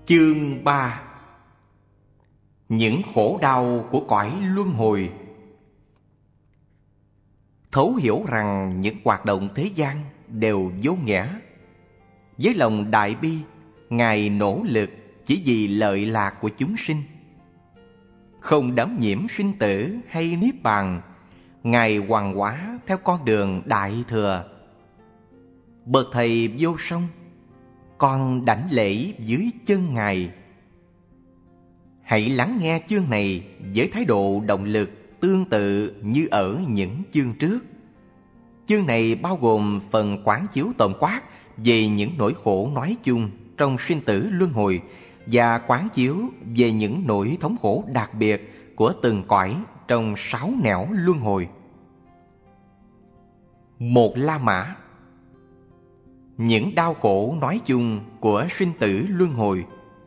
Chương 3: Những khổ đau của cõi luân hồi. Thấu hiểu rằng những hoạt động thế gian đều vô nghĩa. Với lòng đại bi, Ngài nỗ lực chỉ vì lợi lạc của chúng sinh. Không đắm nhiễm sinh tử hay niết bàn, Ngài hoằng hóa theo con đường đại thừa. Bậc thầy vô song, con đảnh lễ dưới chân Ngài. Hãy lắng nghe chương này với thái độ động lực tương tự như ở những chương trước. Chương này bao gồm phần quán chiếu tổng quát về những nỗi khổ nói chung trong sinh tử luân hồi và quán chiếu về những nỗi thống khổ đặc biệt của từng cõi trong 6 nẻo luân hồi. Một La Mã. Những đau khổ nói chung của sinh tử luân hồi.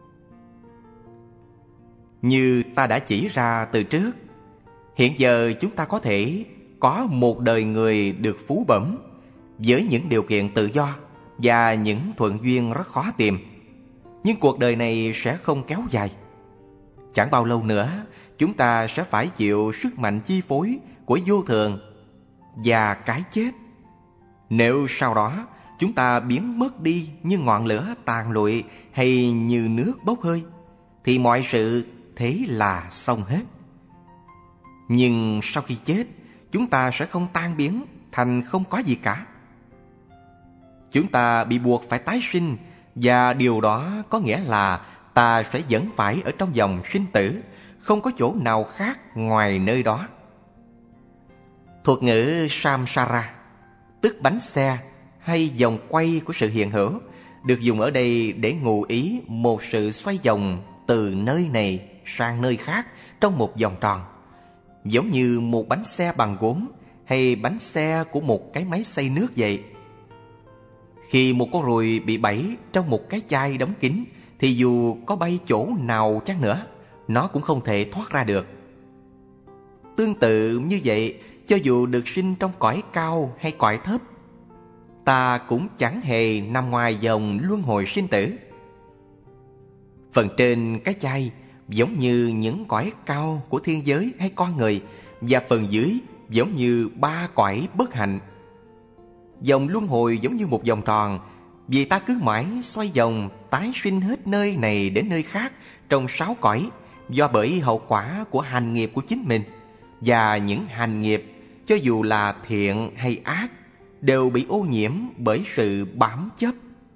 Như ta đã chỉ ra từ trước, hiện giờ chúng ta có thể có một đời người được phú bẩm với những điều kiện tự do và những thuận duyên rất khó tìm. Nhưng cuộc đời này sẽ không kéo dài. Chẳng bao lâu nữa, chúng ta sẽ phải chịu sức mạnh chi phối của vô thường và cái chết. Nếu sau đó chúng ta biến mất đi như ngọn lửa tàn lụi hay như nước bốc hơi, thì mọi sự thế là xong hết. Nhưng sau khi chết, chúng ta sẽ không tan biến thành không có gì cả. Chúng ta bị buộc phải tái sinh, và điều đó có nghĩa là ta sẽ vẫn phải ở trong vòng sinh tử, không có chỗ nào khác ngoài nơi đó. Thuật ngữ samsara, tức bánh xe hay vòng quay của sự hiện hữu, được dùng ở đây để ngụ ý một sự xoay vòng từ nơi này sang nơi khác trong một vòng tròn, giống như một bánh xe bằng gốm hay bánh xe của một cái máy xay nước vậy. Khi một con ruồi bị bẫy trong một cái chai đóng kín, thì dù có bay chỗ nào chăng nữa, nó cũng không thể thoát ra được. Tương tự như vậy, cho dù được sinh trong cõi cao hay cõi thấp, ta cũng chẳng hề nằm ngoài vòng luân hồi sinh tử. Phần trên cái chai giống như những cõi cao của thiên giới hay con người, và phần dưới giống như 3 cõi bất hạnh. Vòng luân hồi giống như một vòng tròn, vì ta cứ mãi xoay vòng tái sinh hết nơi này đến nơi khác trong 6 cõi, do bởi hậu quả của hành nghiệp của chính mình. Và những hành nghiệp, cho dù là thiện hay ác, đều bị ô nhiễm bởi sự bám chấp.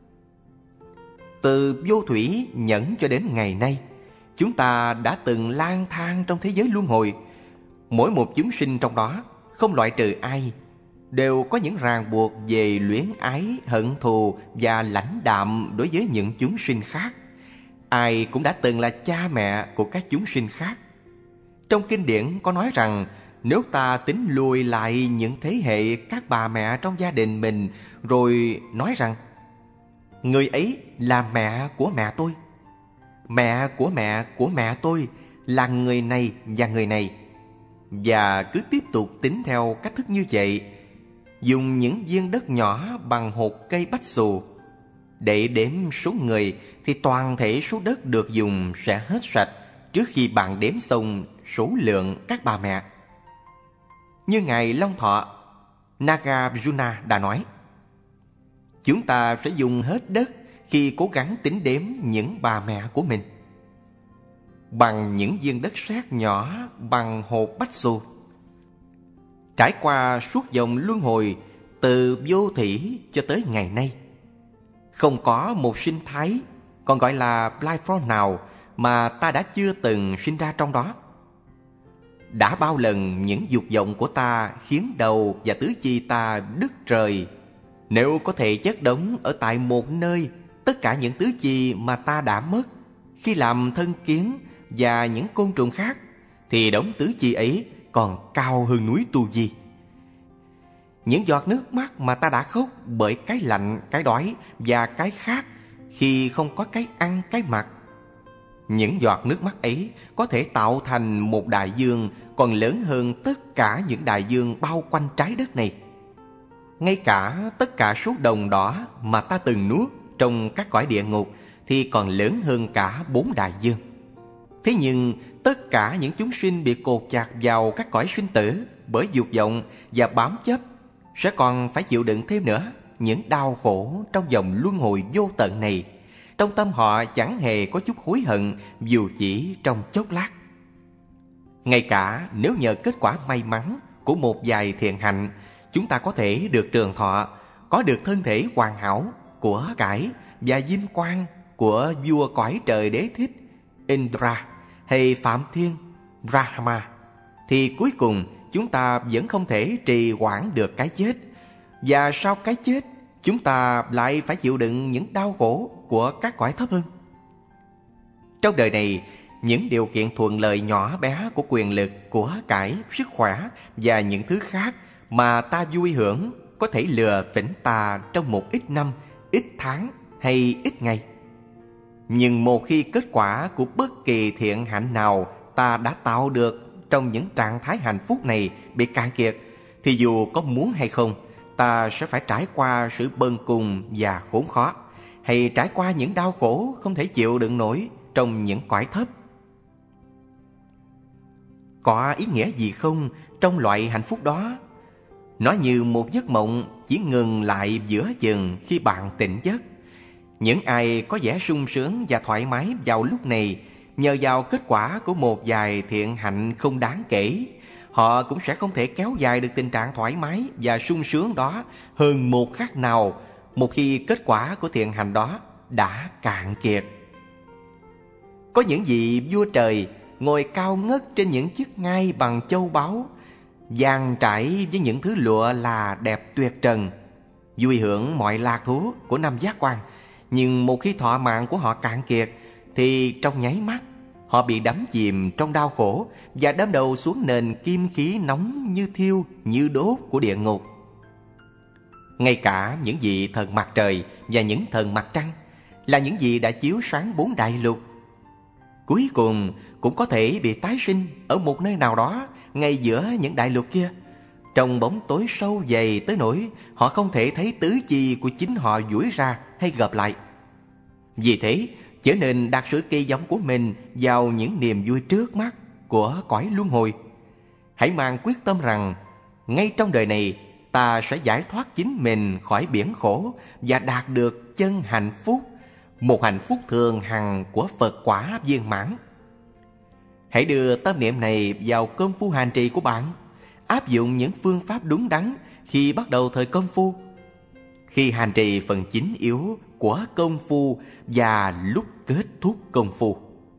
Từ vô thủy nhẫn cho đến ngày nay, chúng ta đã từng lang thang trong thế giới luân hồi. Mỗi một chúng sinh trong đó, không loại trừ ai, đều có những ràng buộc về luyến ái, hận thù và lãnh đạm đối với những chúng sinh khác. Ai cũng đã từng là cha mẹ của các chúng sinh khác. Trong kinh điển có nói rằng, nếu ta tính lùi lại những thế hệ các bà mẹ trong gia đình mình, rồi nói rằng người ấy là mẹ của mẹ tôi, mẹ của mẹ tôi là người này và người này, và cứ tiếp tục tính theo cách thức như vậy, dùng những viên đất nhỏ bằng hột cây bách xù để đếm số người, thì toàn thể số đất được dùng sẽ hết sạch trước khi bạn đếm xong số lượng các bà mẹ. Như Ngài Long Thọ Nagarjuna đã nói, chúng ta sẽ dùng hết đất khi cố gắng tính đếm những bà mẹ của mình bằng những viên đất sét nhỏ bằng hột bách xù. Trải qua suốt vòng luân hồi từ vô thủy cho tới ngày nay, không có một sinh thái, còn gọi là life form nào mà ta đã chưa từng sinh ra trong đó. Đã bao lần những dục vọng của ta khiến đầu và tứ chi ta đứt rời. Nếu có thể chất đống ở tại một nơi tất cả những tứ chi mà ta đã mất khi làm thân kiến và những côn trùng khác, thì đống tứ chi ấy còn cao hơn núi Tu Di. Những giọt nước mắt mà ta đã khóc bởi cái lạnh, cái đói và cái khát khi không có cái ăn, cái mặc, những giọt nước mắt ấy có thể tạo thành một đại dương còn lớn hơn tất cả những đại dương bao quanh trái đất này. Ngay cả tất cả số đồng đỏ mà ta từng nuốt trong các cõi địa ngục thì còn lớn hơn cả 4 đại dương. Thế nhưng tất cả những chúng sinh bị cột chặt vào các cõi sinh tử bởi dục vọng và bám chấp sẽ còn phải chịu đựng thêm nữa những đau khổ trong vòng luân hồi vô tận này. Trong tâm họ chẳng hề có chút hối hận dù chỉ trong chốc lát. Ngay cả nếu nhờ kết quả may mắn của một vài thiện hạnh, chúng ta có thể được trường thọ, có được thân thể hoàn hảo, của cải và vinh quang của vua cõi trời Đế Thích Indra hay Phạm Thiên Brahma, thì cuối cùng chúng ta vẫn không thể trì hoãn được cái chết. Và sau cái chết, chúng ta lại phải chịu đựng những đau khổ của các cõi thấp hơn. Trong đời này, những điều kiện thuận lợi nhỏ bé của quyền lực, của cải, sức khỏe và những thứ khác mà ta vui hưởng có thể lừa phỉnh ta trong một ít năm, ít tháng hay ít ngày. Nhưng một khi kết quả của bất kỳ thiện hạnh nào ta đã tạo được trong những trạng thái hạnh phúc này bị cạn kiệt, thì dù có muốn hay không, ta sẽ phải trải qua sự bần cùng và khốn khó, hay trải qua những đau khổ không thể chịu đựng nổi trong những cõi thấp. Có ý nghĩa gì không trong loại hạnh phúc đó? Nó như một giấc mộng chỉ ngừng lại giữa chừng khi bạn tỉnh giấc. Những ai có vẻ sung sướng và thoải mái vào lúc này nhờ vào kết quả của một vài thiện hạnh không đáng kể, họ cũng sẽ không thể kéo dài được tình trạng thoải mái và sung sướng đó hơn một khắc nào một khi kết quả của thiện hạnh đó đã cạn kiệt. Có những vị vua trời ngồi cao ngất trên những chiếc ngai bằng châu báu, dàn trải với những thứ lụa là đẹp tuyệt trần, vui hưởng mọi lạc thú của năm giác quan. Nhưng một khi thọ mạng của họ cạn kiệt, thì trong nháy mắt họ bị đắm chìm trong đau khổ và đâm đầu xuống nền kim khí nóng như thiêu, như đốt của địa ngục. Ngay cả những vị thần mặt trời và những thần mặt trăng, là những vị đã chiếu sáng 4 đại lục, cuối cùng cũng có thể bị tái sinh ở một nơi nào đó ngay giữa những đại lục kia, trong bóng tối sâu dày tới nỗi họ không thể thấy tứ chi của chính họ duỗi ra hay gập lại. Vì thế, trở nên đặt sự kỳ vọng của mình vào những niềm vui trước mắt của cõi luân hồi. Hãy mang quyết tâm rằng ngay trong đời này ta sẽ giải thoát chính mình khỏi biển khổ và đạt được chân hạnh phúc, một hạnh phúc thường hằng của Phật quả viên mãn. Hãy đưa tâm niệm này vào công phu hành trì của bạn, áp dụng những phương pháp đúng đắn khi bắt đầu thời công phu, khi hành trì phần chính yếu của công phu và lúc kết thúc công phu.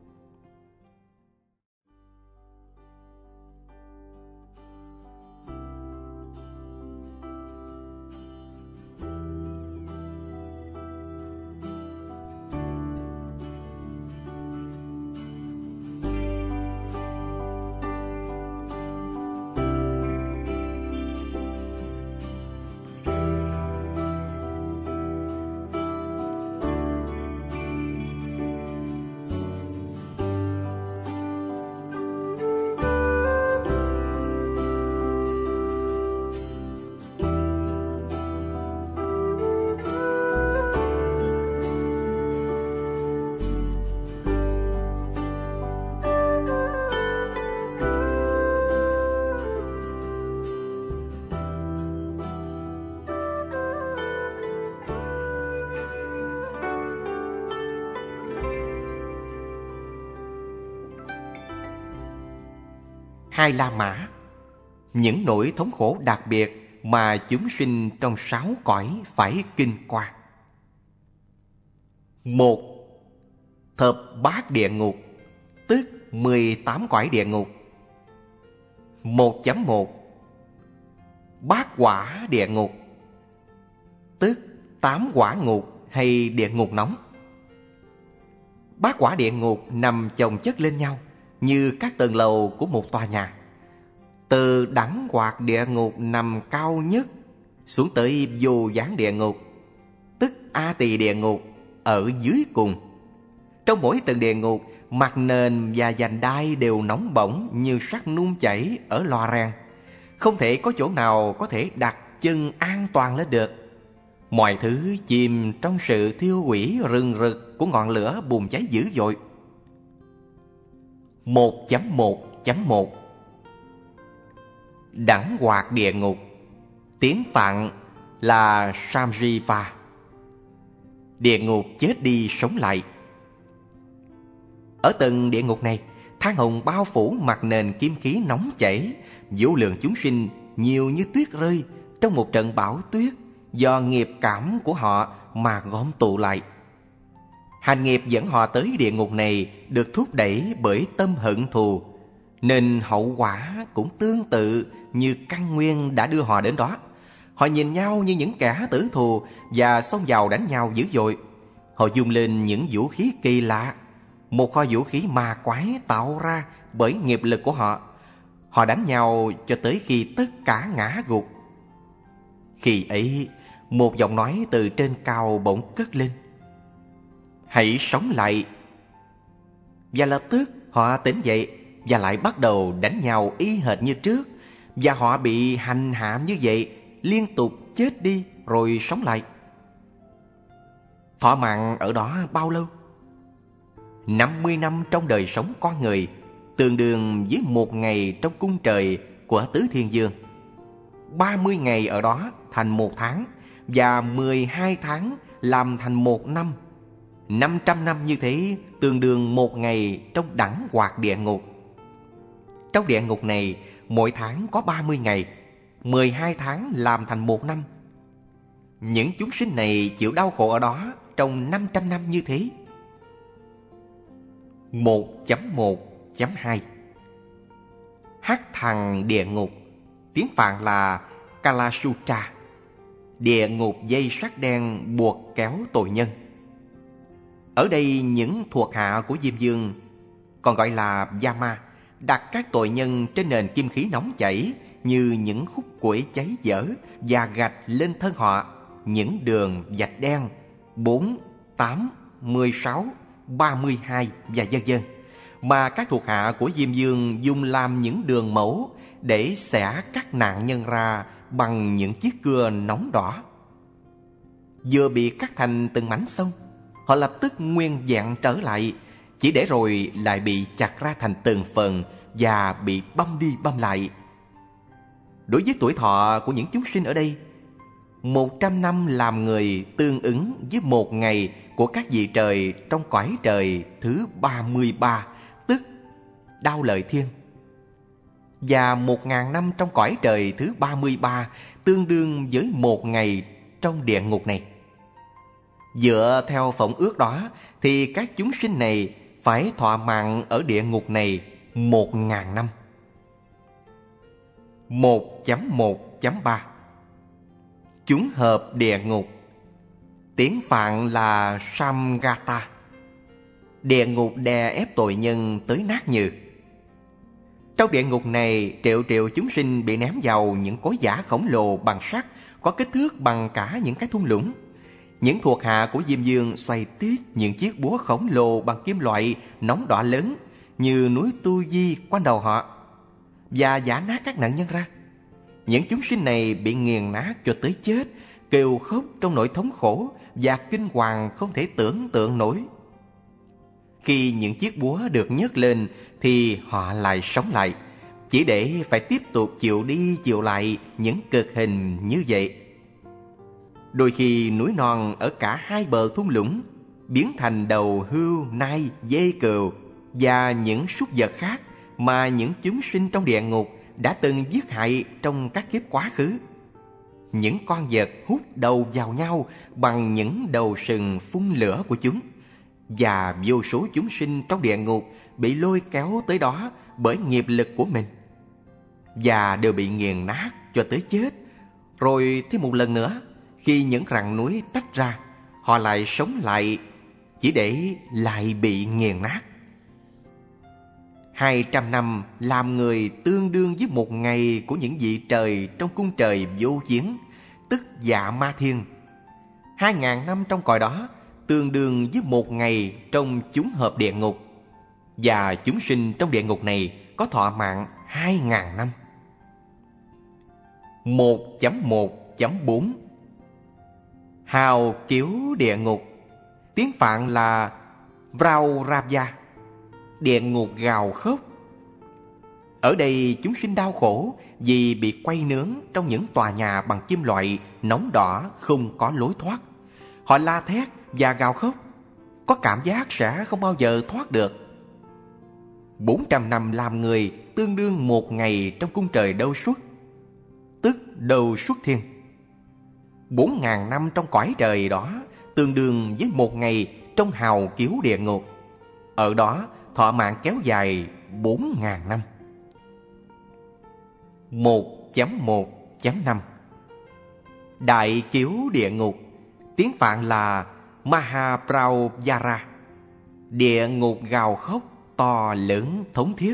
Hai La Mã, những nỗi thống khổ đặc biệt mà chúng sinh trong 6 cõi phải kinh qua. 1. Thập bát địa ngục, tức 18 cõi địa ngục. 1.1. Bát quả địa ngục, tức 8 quả ngục hay địa ngục nóng. Bát quả địa ngục nằm chồng chất lên nhau như các tầng lầu của một tòa nhà. Từ đẳng hoạt địa ngục nằm cao nhất xuống tới vô gián địa ngục, tức A Tỳ địa ngục ở dưới cùng. Trong mỗi tầng địa ngục, mặt nền và vành đai đều nóng bỏng như sắt nung chảy ở lò rèn. Không thể có chỗ nào có thể đặt chân an toàn lên được. Mọi thứ chìm trong sự thiêu hủy rừng rực của ngọn lửa bùng cháy dữ dội. 1.1.1 Đẳng hoạt địa ngục, tiếng Phạn là Samjiva. Địa ngục chết đi sống lại. Ở tầng địa ngục này, than hồng bao phủ mặt nền kim khí nóng chảy, vô lượng chúng sinh nhiều như tuyết rơi trong một trận bão tuyết do nghiệp cảm của họ mà gom tụ lại. Hành nghiệp dẫn họ tới địa ngục này được thúc đẩy bởi tâm hận thù, nên hậu quả cũng tương tự như căn nguyên đã đưa họ đến đó. Họ nhìn nhau như những kẻ tử thù và xông vào đánh nhau dữ dội. Họ dùng lên những vũ khí kỳ lạ, một kho vũ khí ma quái tạo ra bởi nghiệp lực của họ. Họ đánh nhau cho tới khi tất cả ngã gục. Khi ấy, một giọng nói từ trên cao bỗng cất lên: "Hãy sống lại!" Và lập tức họ tỉnh dậy và lại bắt đầu đánh nhau y hệt như trước. Và họ bị hành hạ như vậy, liên tục chết đi rồi sống lại. Thọ mạng ở đó bao lâu? 50 năm trong đời sống con người, tương đương với 1 ngày trong cung trời của Tứ Thiên Dương. 30 ngày ở đó thành 1 tháng, và 12 tháng làm thành 1 năm. 500 năm như thế tương đương 1 ngày trong đẳng hoạt địa ngục. Trong địa ngục này, mỗi tháng có 30 ngày, 12 tháng làm thành 1 năm. Những chúng sinh này chịu đau khổ ở đó trong 500 năm như thế. 1.1.2 Hắc thằng địa ngục, tiếng Phạn là Kalasutra. Địa ngục dây sắt đen buộc kéo tội nhân. Ở đây những thuộc hạ của Diêm Vương, còn gọi là Yama, đặt các tội nhân trên nền kim khí nóng chảy như những khúc củi cháy dở và gạch lên thân họ những đường vạch đen 4, 8, 16, 32 và vân vân, mà các thuộc hạ của Diêm Vương dùng làm những đường mẫu để xẻ các nạn nhân ra bằng những chiếc cưa nóng đỏ. Vừa bị cắt thành từng mảnh xong, họ lập tức nguyên vẹn trở lại, chỉ để rồi lại bị chặt ra thành từng phần và bị băm đi băm lại. Đối với tuổi thọ của những chúng sinh ở đây, 100 năm làm người tương ứng với 1 ngày của các vị trời trong cõi trời thứ 33, tức Đao Lợi Thiên. Và 1000 năm trong cõi trời thứ 33 tương đương với 1 ngày trong địa ngục này. Dựa theo phỏng ước đó thì các chúng sinh này phải thọ mạng ở địa ngục này 1000 năm. 1.1.3 Chúng hợp địa ngục, tiếng Phạn là Samgata. Địa ngục đè ép tội nhân tới nát nhừ. Trong địa ngục này, triệu triệu chúng sinh bị ném vào những cối giã khổng lồ bằng sắt, có kích thước bằng cả những cái thung lũng. Những thuộc hạ của Diêm Vương xoay tít những chiếc búa khổng lồ bằng kim loại nóng đỏ lớn như núi Tu Di quanh đầu họ, và giã nát các nạn nhân ra. Những chúng sinh này bị nghiền nát cho tới chết, kêu khóc trong nỗi thống khổ và kinh hoàng không thể tưởng tượng nổi. Khi những chiếc búa được nhấc lên thì họ lại sống lại, chỉ để phải tiếp tục chịu đi chịu lại những cực hình như vậy. Đôi khi núi non ở cả hai bờ thung lũng biến thành đầu hươu, nai, dê cừu và những súc vật khác mà những chúng sinh trong địa ngục đã từng giết hại trong các kiếp quá khứ. Những con vật hút đầu vào nhau bằng những đầu sừng phun lửa của chúng, và vô số chúng sinh trong địa ngục bị lôi kéo tới đó bởi nghiệp lực của mình, và đều bị nghiền nát cho tới chết. Rồi thêm một lần nữa, khi những rặng núi tách ra, họ lại sống lại, chỉ để lại bị nghiền nát. 200 năm làm người tương đương với 1 ngày của những vị trời trong cung trời vô chiến, tức Dạ Ma Thiên. 2000 năm trong cõi đó tương đương với 1 ngày trong chúng hợp địa ngục, và chúng sinh trong địa ngục này có thọ mạng 2000 năm. 1.1.4 hào kiếu địa ngục, tiếng Phạn là Vraurabya, địa ngục gào khóc. Ở đây chúng sinh đau khổ vì bị quay nướng trong những tòa nhà bằng kim loại nóng đỏ không có lối thoát. Họ la thét và gào khóc, có cảm giác sẽ không bao giờ thoát được. 400 năm làm người tương đương 1 ngày trong cung trời Đâu Xuất, tức Đâu Xuất Thiên. 4.000 năm trong cõi trời đó tương đương với 1 ngày trong hào kiếu địa ngục. Ở đó thọ mạng kéo dài 4.000 năm. 1.1.5 Đại kiếu địa ngục, tiếng Phạn là Mahapravyara, địa ngục gào khóc to lớn thống thiết.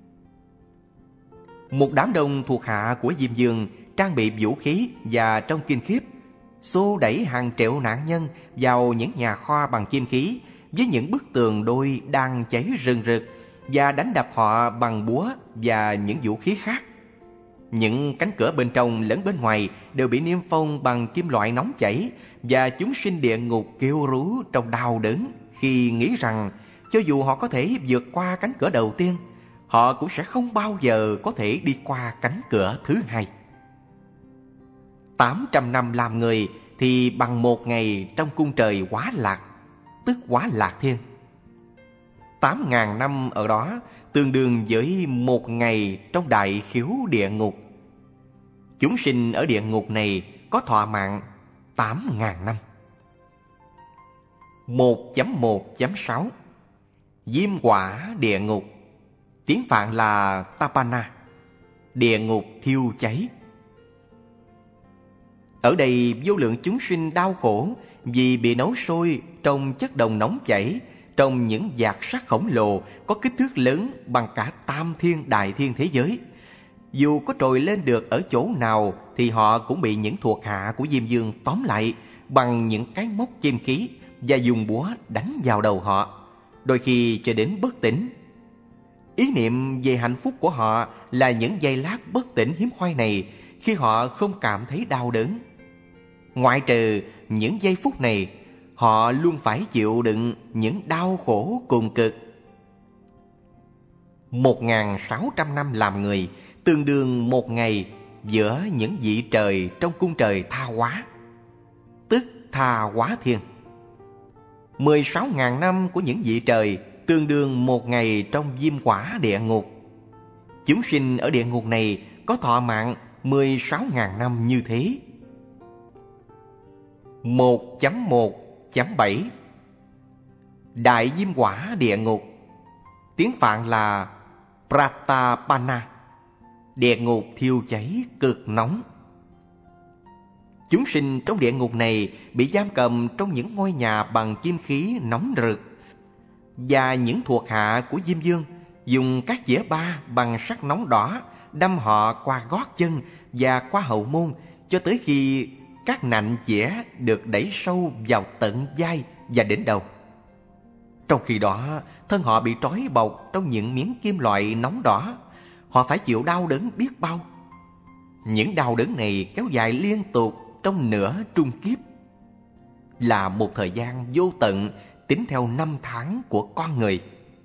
Một đám đông thuộc hạ của Diêm Vương trang bị vũ khí và trong kinh khiếp xô đẩy hàng triệu nạn nhân vào những nhà kho bằng kim khí với những bức tường đôi đang cháy rừng rực và đánh đập họ bằng búa và những vũ khí khác. Những cánh cửa bên trong lẫn bên ngoài đều bị niêm phong bằng kim loại nóng chảy, và chúng sinh địa ngục kêu rú trong đau đớn khi nghĩ rằng cho dù họ có thể vượt qua cánh cửa đầu tiên, họ cũng sẽ không bao giờ có thể đi qua cánh cửa thứ hai. 800 năm làm người thì bằng 1 ngày trong cung trời Hóa Lạc, tức Hóa Lạc Thiên. 8.000 năm ở đó tương đương với 1 ngày trong đại khiếu địa ngục. Chúng sinh ở địa ngục này có thọ mạng 8.000 năm. 1.1.6 Diêm Hỏa địa ngục, tiếng Phạn là Tapana, địa ngục thiêu cháy. Ở đây vô lượng chúng sinh đau khổ vì bị nấu sôi trong chất đồng nóng chảy, trong những vạc sắt khổng lồ có kích thước lớn bằng cả tam thiên đại thiên thế giới. Dù có trồi lên được ở chỗ nào thì họ cũng bị những thuộc hạ của Diêm Vương tóm lại bằng những cái móc kim khí và dùng búa đánh vào đầu họ, đôi khi cho đến bất tỉnh. Ý niệm về hạnh phúc của họ là những giây lát bất tỉnh hiếm hoi này khi họ không cảm thấy đau đớn. Ngoại trừ những giây phút này, họ luôn phải chịu đựng những đau khổ cùng cực. 1.600 năm làm người tương đương 1 ngày giữa những vị trời trong cung trời Tha Hóa, tức Tha Hóa Thiên. 16.000 năm của những vị trời tương đương 1 ngày trong Diêm Hỏa địa ngục. Chúng sinh ở địa ngục này có thọ mạng 16.000 năm như thế. 1.1.7 Đại Diêm Hỏa địa ngục, tiếng Phạn là Pratapana, địa ngục thiêu cháy cực nóng. Chúng sinh trong địa ngục này bị giam cầm trong những ngôi nhà bằng kim khí nóng rực, và những thuộc hạ của Diêm Vương dùng các dĩa ba bằng sắt nóng đỏ đâm họ qua gót chân và qua hậu môn cho tới khi các nạnh dĩa được đẩy sâu vào tận vai và đến đầu. Trong khi đó, thân họ bị trói bọc trong những miếng kim loại nóng đỏ. Họ phải chịu đau đớn biết bao. Những đau đớn này kéo dài liên tục trong nửa trung kiếp, là một thời gian vô tận tính theo 5 tháng của con người.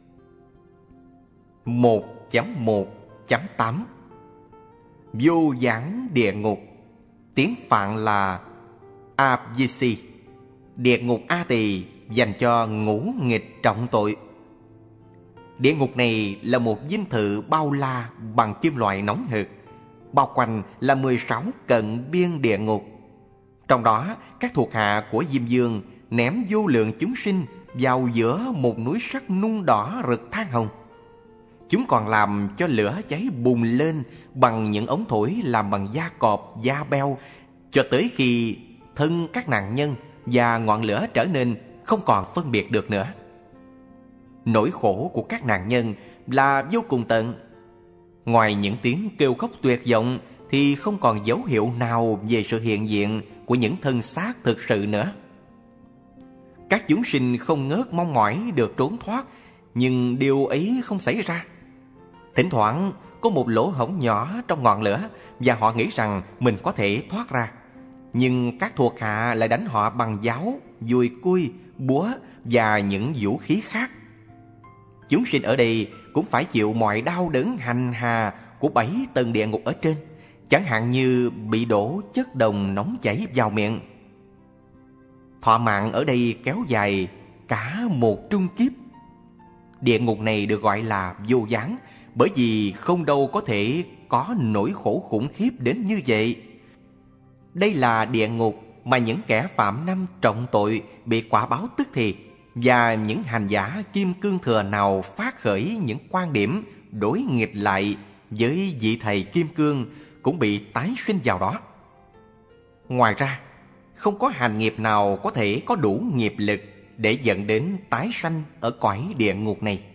1.1.8 Vô gián địa ngục, tiếng Phạn là Abhisi, địa ngục A Tỳ dành cho ngũ nghịch trọng tội. Địa ngục này là một dinh thự bao la bằng kim loại nóng hực, bao quanh là 16 cận biên địa ngục. Trong đó, các thuộc hạ của Diêm Vương ném vô lượng chúng sinh vào giữa một núi sắt nung đỏ rực than hồng. Chúng còn làm cho lửa cháy bùng lên bằng những ống thổi làm bằng da cọp, da beo, cho tới khi thân các nạn nhân và ngọn lửa trở nên không còn phân biệt được nữa. Nỗi khổ của các nạn nhân là vô cùng tận. Ngoài những tiếng kêu khóc tuyệt vọng thì không còn dấu hiệu nào về sự hiện diện của những thân xác thực sự nữa. Các chúng sinh không ngớt mong mỏi được trốn thoát, nhưng điều ấy không xảy ra. Thỉnh thoảng có một lỗ hổng nhỏ trong ngọn lửa và họ nghĩ rằng mình có thể thoát ra. Nhưng các thuộc hạ lại đánh họ bằng giáo, dùi cui, búa và những vũ khí khác. Chúng sinh ở đây cũng phải chịu mọi đau đớn hành hạ của 7 tầng địa ngục ở trên, chẳng hạn như bị đổ chất đồng nóng chảy vào miệng. Thọ mạng ở đây kéo dài cả một trung kiếp. Địa ngục này được gọi là vô gián, bởi vì không đâu có thể có nỗi khổ khủng khiếp đến như vậy. Đây là địa ngục mà những kẻ phạm năm trọng tội bị quả báo tức thì, và những hành giả kim cương thừa nào phát khởi những quan điểm đối nghịch lại với vị thầy kim cương cũng bị tái sinh vào đó. Ngoài ra, không có hành nghiệp nào có thể có đủ nghiệp lực để dẫn đến tái sanh ở cõi địa ngục này.